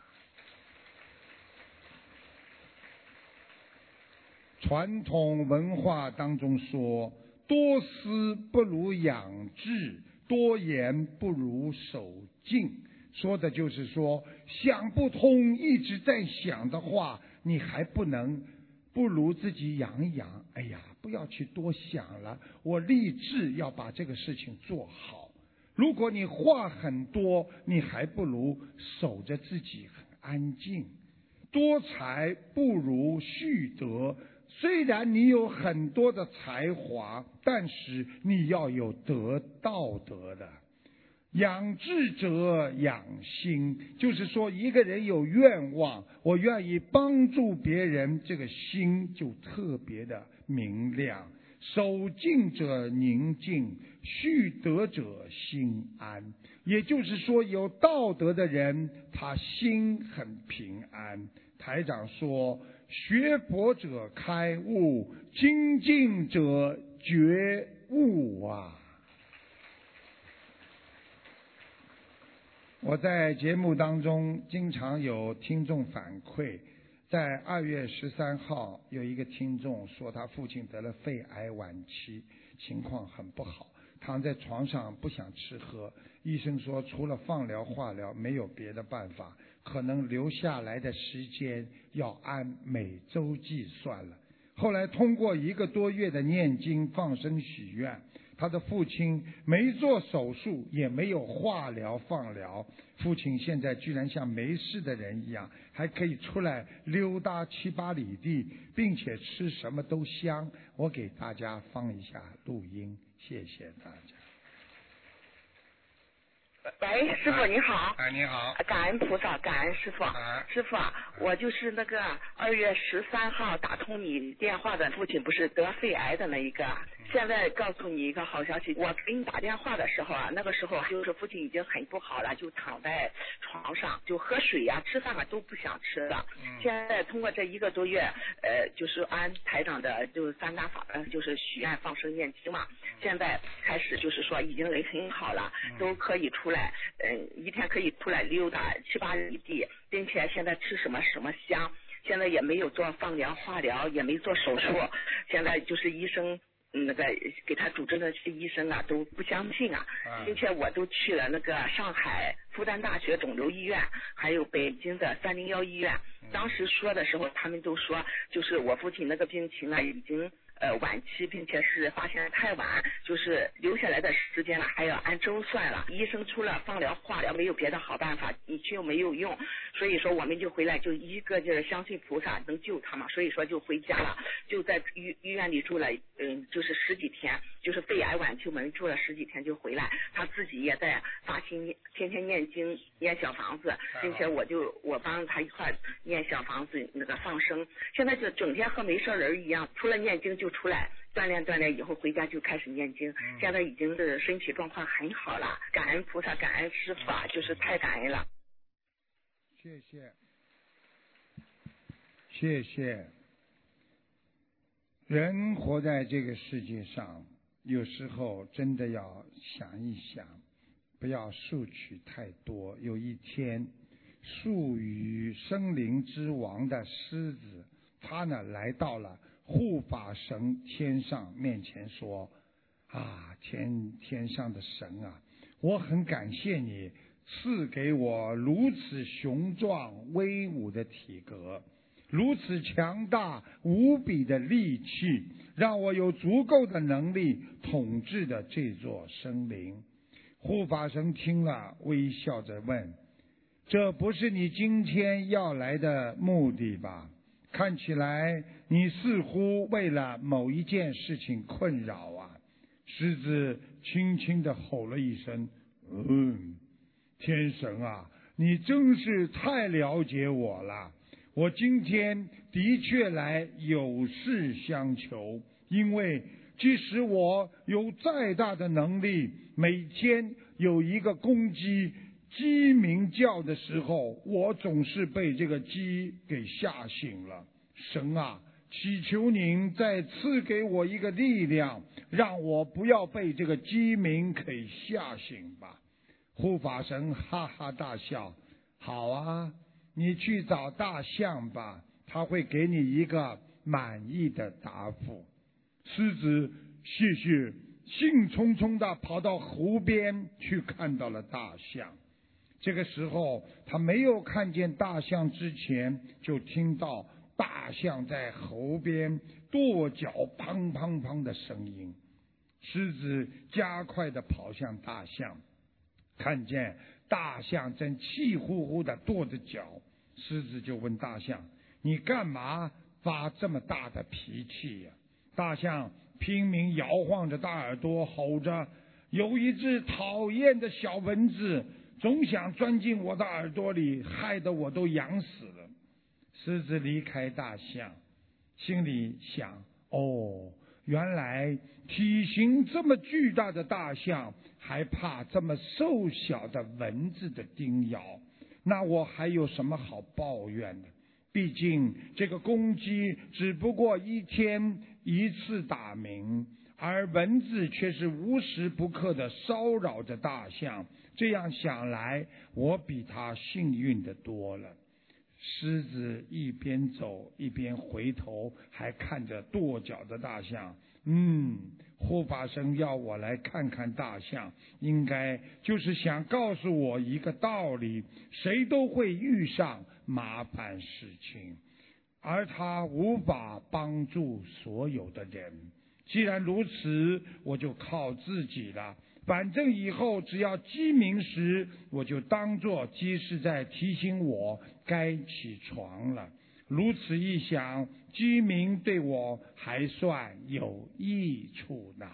传统文化当中说，多思不如养志，多言不如守静。说的就是说，想不通一直在想的话，你还不如自己养一养。哎呀，不要去多想了，我立志要把这个事情做好。如果你话很多，你还不如守着自己很安静。多才不如蓄德，虽然你有很多的才华，但是你要有道德的。养志者养心，就是说一个人有愿望，我愿意帮助别人，这个心就特别的明亮。守静者宁静，蓄德者心安。也就是说，有道德的人，他心很平安。台长说，学佛者开悟，精进者觉悟啊。我在节目当中经常有听众反馈，在2月13号有一个听众说他父亲得了肺癌晚期，情况很不好，躺在床上不想吃喝，医生说除了放疗化疗没有别的办法，可能留下来的时间要按每周计算了。后来通过1个多月的念经放生许愿，他的父亲没做手术，也没有化疗放疗，父亲现在居然像没事的人一样，还可以出来溜达7、8里地，并且吃什么都香。我给大家放一下录音，谢谢大家。 喂，师傅你好。 你好。 感恩菩萨，感恩师傅。师傅，我就是那个2月13号打通你电话的父亲，不是得肺癌的那一个。现在告诉你一个好消息，我给你打电话的时候啊，那个时候就是父亲已经很不好了，就躺在床上，就喝水呀、吃饭啊都不想吃了。现在通过这1个多月，就是按台长的就是3大法门，就是许愿、放生、念经嘛。现在开始就是说已经人很好了，都可以出来，一天可以出来溜达7、8里地，并且现在吃什么香。现在也没有做放疗、化疗，也没做手术。现在就是医生。那个给他主治的这些医生啊都不相信啊，并且我都去了那个上海复旦大学肿瘤医院，还有北京的301医院。当时说的时候，他们都说就是我父亲那个病情啊已经晚期，并且是发现太晚，就是留下来的时间了还要按周算了。医生除了放疗化疗没有别的好办法，你去又没有用，所以说我们就回来，就一个劲儿相信菩萨能救他嘛，所以说就回家了，就在医院里住了就是10几天，就是肺癌晚期我们住了10几天就回来。他自己也在发心天天念经念小房子，并且我帮他一块念小房子那个放生。现在就整天和没事人一样，除了念经就出来锻炼以后回家就开始念经。现在已经是身体状况很好了，感恩菩萨，感恩师父，就是太感恩了。 谢谢。人活在这个世界上，有时候真的要想一想，不要索取太多。有一天，属于生灵之王的狮子，他呢来到了护法神天上面前说：天上的神啊，我很感谢你赐给我如此雄壮威武的体格，如此强大无比的力气，让我有足够的能力统治的这座生灵。护法神听了，微笑着问：这不是你今天要来的目的吧？看起来你似乎为了某一件事情困扰啊。狮子轻轻地吼了一声：天神啊，你真是太了解我了。我今天的确来有事相求，因为即使我有再大的能力，每天有一个公鸡鸣叫的时候，我总是被这个鸡给吓醒了。神啊，祈求您再赐给我一个力量，让我不要被这个鸡鸣给吓醒吧。护法神哈哈大笑：好啊，你去找大象吧，他会给你一个满意的答复。狮子谢谢，兴冲冲地跑到湖边去看到了大象。这个时候他没有看见大象之前，就听到大象在湖边跺脚砰砰砰的声音。狮子加快地跑向大象，看见大象正气呼呼地跺着脚，狮子就问大象：你干嘛发这么大的脾气呀？大象拼命摇晃着大耳朵，吼着：有一只讨厌的小蚊子总想钻进我的耳朵里，害得我都痒死了。狮子离开大象，心里想：原来体型这么巨大的大象还怕这么瘦小的蚊子的叮咬，那我还有什么好抱怨的？毕竟这个公鸡只不过一天一次打鸣，而蚊子却是无时不刻地骚扰着大象。这样想来，我比它幸运的多了。狮子一边走一边回头，还看着跺脚的大象。护法神要我来看看大象，应该就是想告诉我一个道理：谁都会遇上麻烦事情，而他无法帮助所有的人。既然如此，我就靠自己了。反正以后只要鸡鸣时，我就当作鸡是在提醒我该起床了。如此一想，鸡鸣对我还算有益处呢。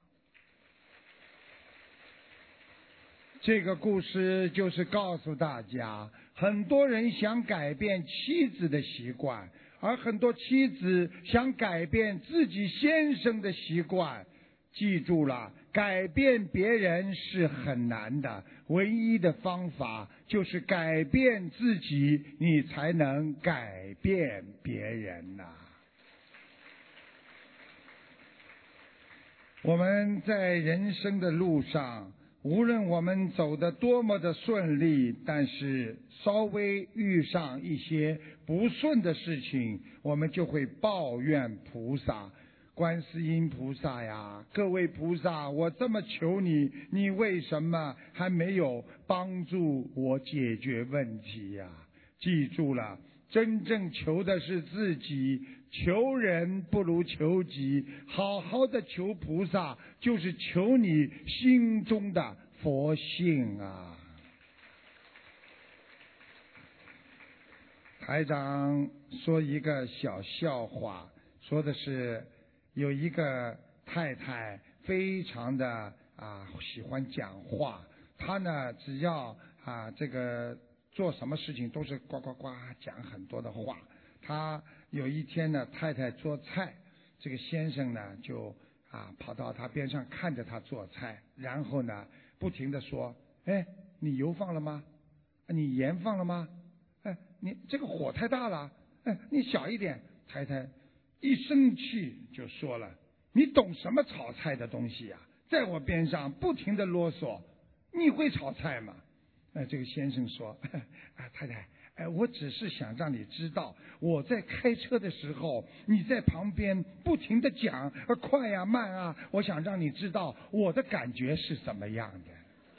这个故事就是告诉大家，很多人想改变妻子的习惯，而很多妻子想改变自己先生的习惯。记住了，改变别人是很难的，唯一的方法就是改变自己，你才能改变别人呐。我们在人生的路上，无论我们走得多么的顺利，但是稍微遇上一些不顺的事情，我们就会抱怨菩萨。观世音菩萨呀，各位菩萨，我这么求你，你为什么还没有帮助我解决问题呀？记住了，真正求的是自己，求人不如求己。好好的求菩萨，就是求你心中的佛性啊。台长说一个小笑话，说的是有一个太太非常的喜欢讲话，她呢只要这个做什么事情都是呱呱呱讲很多的话。他有一天呢，太太做菜，这个先生呢就跑到他边上看着他做菜，然后呢不停地说：哎，你油放了吗？你盐放了吗？你这个火太大了，你小一点。太太一生气就说了：你懂什么炒菜的东西呀？在我边上不停地啰嗦，你会炒菜吗？这个先生说：太太，我只是想让你知道，我在开车的时候，你在旁边不停地讲快啊慢啊，我想让你知道我的感觉是怎么样的。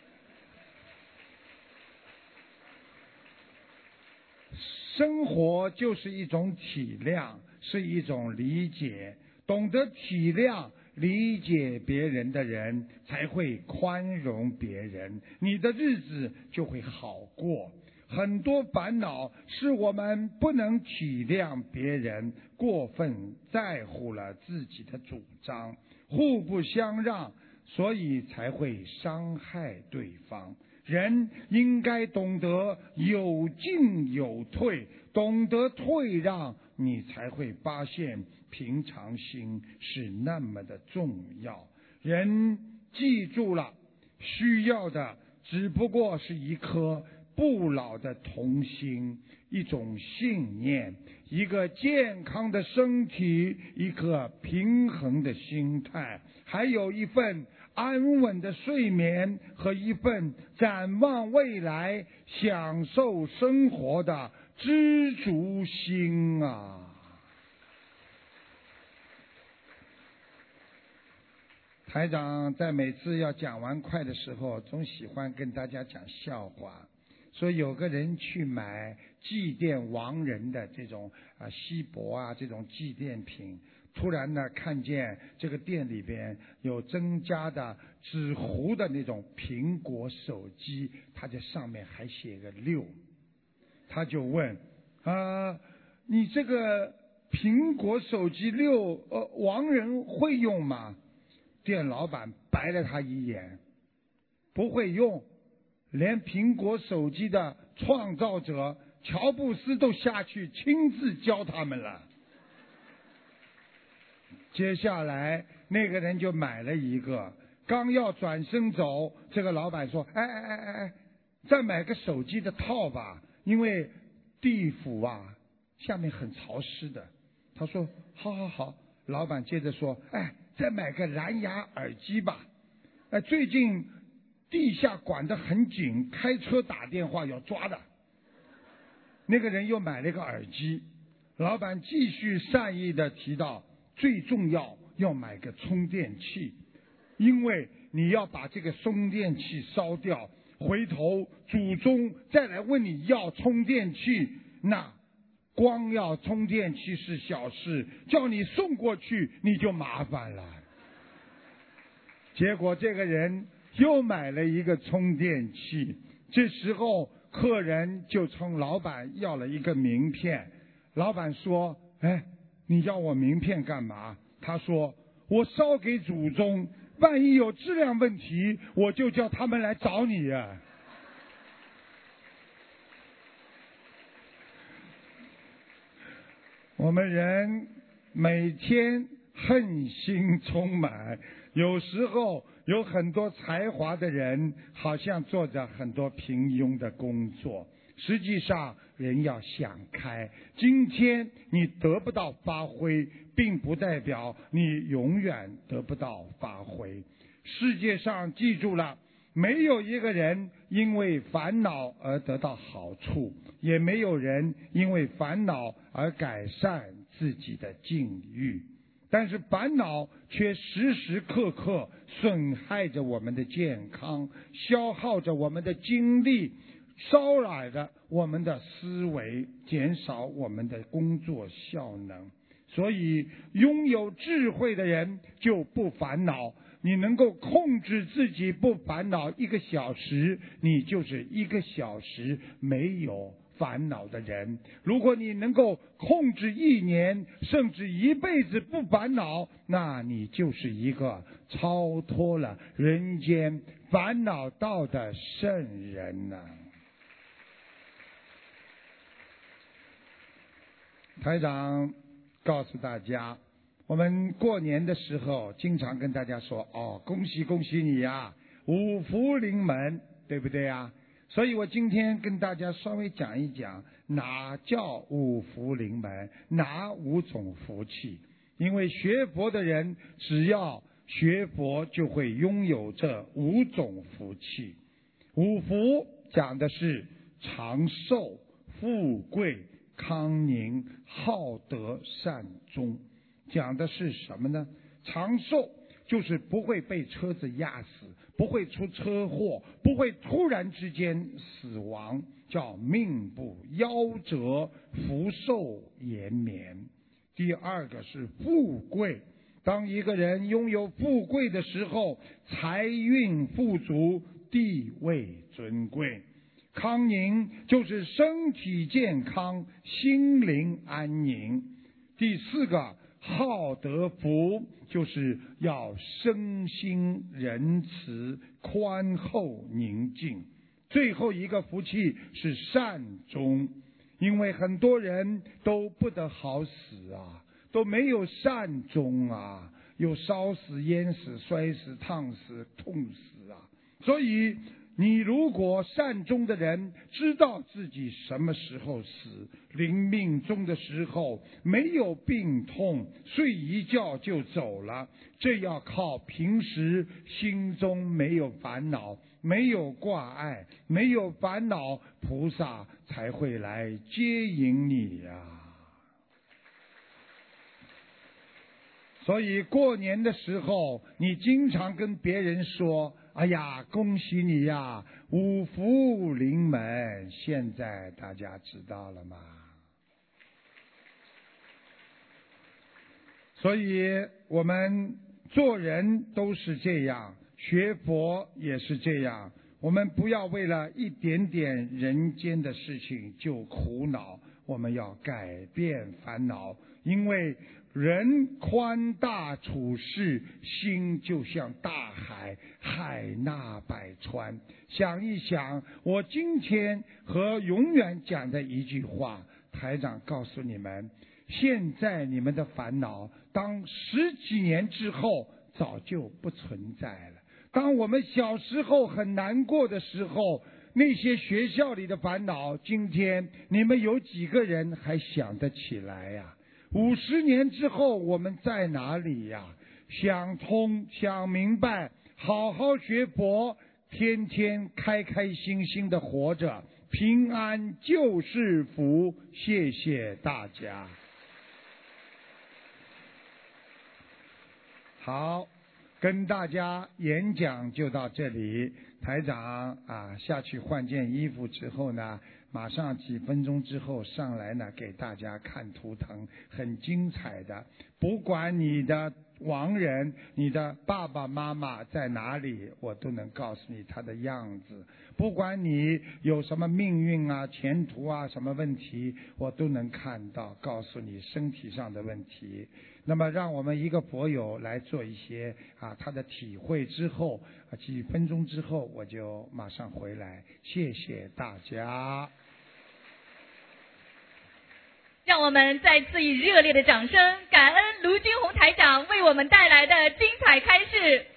生活就是一种体谅，是一种理解，懂得体谅理解别人的人才会宽容别人，你的日子就会好过。很多烦恼是我们不能体谅别人，过分在乎了自己的主张，互不相让，所以才会伤害对方。人应该懂得有进有退，懂得退让，你才会发现平常心是那么的重要。人记住了，需要的只不过是一颗不老的童心，一种信念，一个健康的身体，一颗平衡的心态，还有一份安稳的睡眠和一份展望未来、享受生活的知足心啊！台长在每次要讲完快的时候，总喜欢跟大家讲笑话。说有个人去买祭奠亡人的这种锡箔这种祭奠品，突然呢看见这个店里边有增加的纸糊的那种苹果手机，它这上面还写个6，他就问你这个苹果手机6亡人会用吗？店老板白了他一眼，不会用，连苹果手机的创造者乔布斯都下去亲自教他们了。接下来那个人就买了一个，刚要转身走，这个老板说：再买个手机的套吧，因为地府下面很潮湿的。他说：好。老板接着说：再买个蓝牙耳机吧，最近地下管得很紧，开车打电话要抓的。那个人又买了个耳机，老板继续善意的提到，最重要买个充电器，因为你要把这个充电器烧掉，回头祖宗再来问你要充电器，那光要充电器是小事，叫你送过去你就麻烦了。结果这个人又买了一个充电器，这时候客人就从老板要了一个名片。老板说：你要我名片干嘛？他说：我烧给祖宗，万一有质量问题，我就叫他们来找你啊。我们人每天恨心充满，有时候有很多才华的人好像做着很多平庸的工作，实际上人要想开，今天你得不到发挥，并不代表你永远得不到发挥。世界上记住了，没有一个人因为烦恼而得到好处，也没有人因为烦恼而改善自己的境遇，但是烦恼却时时刻刻损害着我们的健康，消耗着我们的精力，骚扰着我们的思维，减少我们的工作效能。所以拥有智慧的人就不烦恼，你能够控制自己不烦恼1个小时，你就是1个小时没有烦恼的人。如果你能够控制1年甚至1辈子不烦恼，那你就是一个超脱了人间烦恼道的圣人啊。 台长告诉大家，我们过年的时候经常跟大家说，恭喜恭喜你呀，五福临门，对不对啊？所以我今天跟大家稍微讲一讲，哪叫五福临门，哪5种福气。因为学佛的人只要学佛就会拥有这5种福气。五福讲的是长寿、富贵、康宁、好德、善终。讲的是什么呢？长寿就是不会被车子压死，不会出车祸，不会突然之间死亡，叫命不夭折，福寿延绵。第二个是富贵，当一个人拥有富贵的时候，财运富足，地位尊贵。康宁就是身体健康，心灵安宁。第4个好德福，就是要身心仁慈，宽厚宁静。最后一个福气是善终，因为很多人都不得好死啊，都没有善终啊，有烧死、淹死、摔死、烫死、痛死啊。所以你如果善终的人知道自己什么时候死，临命终的时候没有病痛，睡一觉就走了，这要靠平时心中没有烦恼，没有挂碍，没有烦恼，菩萨才会来接引你呀。所以过年的时候，你经常跟别人说，哎呀，恭喜你呀，五福临门。现在大家知道了吗？所以我们做人都是这样，学佛也是这样，我们不要为了一点点人间的事情就苦恼，我们要改变烦恼。因为人宽大处世，心就像大海，海纳百川。想一想，我今天和永远讲的一句话，台长告诉你们，现在你们的烦恼，当10几年之后早就不存在了。当我们小时候很难过的时候，那些学校里的烦恼，今天你们有几个人还想得起来呀？50年之后我们在哪里呀？想通想明白，好好学佛，天天开开心心的活着，平安就是福。谢谢大家。好，跟大家演讲就到这里。台长下去换件衣服之后呢，马上几分钟之后上来呢，给大家看图腾，很精彩的。不管你的亡人，你的爸爸妈妈在哪里，我都能告诉你他的样子。不管你有什么命运啊、前途啊、什么问题，我都能看到，告诉你身体上的问题。那么让我们一个佛友来做一些他的体会之后，几分钟之后我就马上回来。谢谢大家。 让我们再次以热烈的掌声，感恩卢军红台长为我们带来的精彩开示。